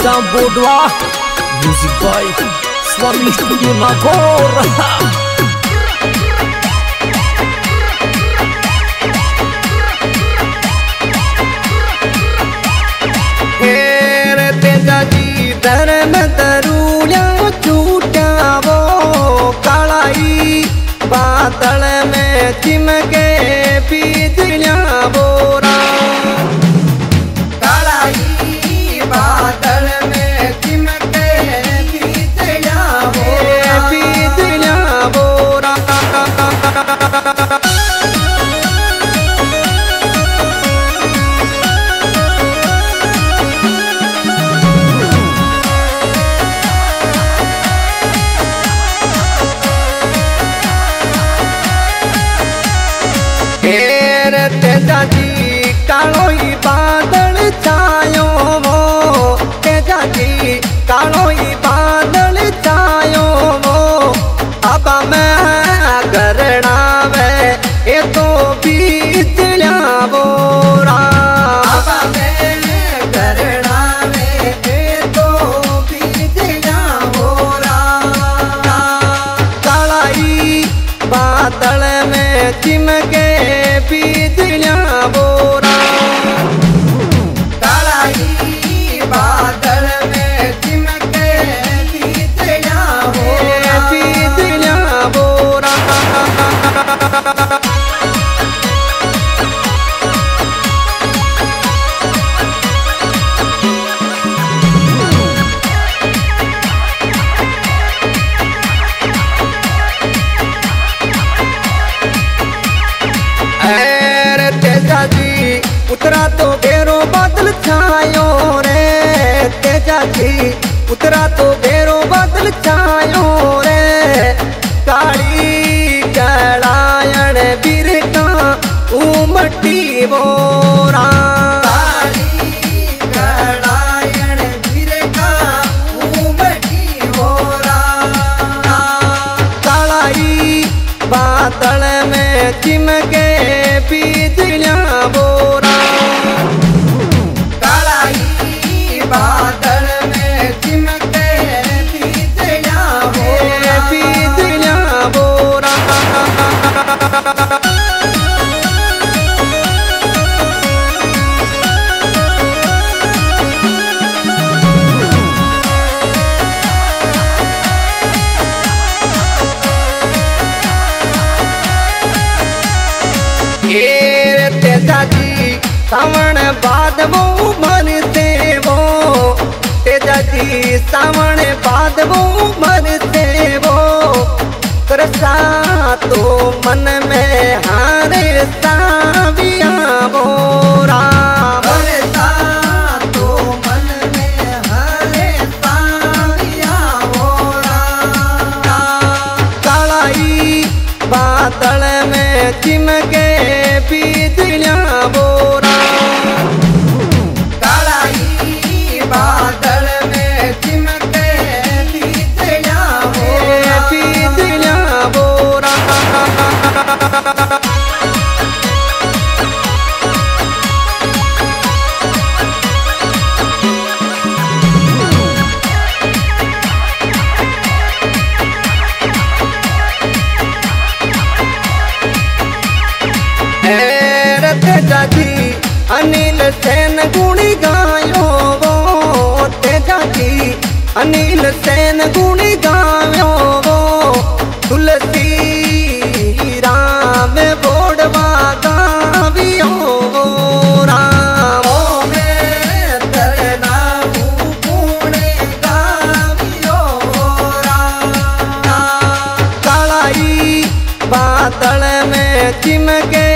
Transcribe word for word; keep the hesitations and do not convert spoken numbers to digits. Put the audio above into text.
Adam Bodwa, music by Swami Studio Nagor. धर्म दरूया छूटा वो कालाई बादल में चिमके बिजलियां बोरा कालाई बादल में चिमके बिजलियां बोरा बिजलियां बोरा तेजा जी कालो ही बादल छायो वो तेजा जी कालो ही बादल छायो वो अब मैं करना वे ये तो बिजलिया बोरा अब मैं करना वे ये तो बिजलिया बोरा कालाई बादल में चिमके बिजलियां बोरा कालाई बादल में चिमके बिजलियां बोरा बिजलियां बोरा तेजा जी उतरा तो घेरो बादल छायो रे तेजा जी उतरा तो घेरो बादल छायो रे काली कड़ायण बिरका उमटी बोरा काली कड़ायण बिरका उमटी बोरा कालाई बादल में चिमके बिजलियां बोरा कालाई बादल में चिमके बिजलियां बोरा बिजलियां बोरा तेजा जी सावण बाद वो मरते वो तेजा जी सावण बाद वो मरते वो तरसा तो मन में हारे साविया बोरा तरसा तो मन में हारे साविया बोरा कालाई बादल में चिमके बिजलियां बोरा कालाई बादल में चिमके बिजलियां बोरा बिजलियां बोरा तेजा जी अनिल सेन गुणी गायो वो तेजा जी अनिल सेन गुणी गायो वो तुलसी राम बोड़वा गावियो वो राम में तरना गुणी गावियो राम कालाई बादल में चिमके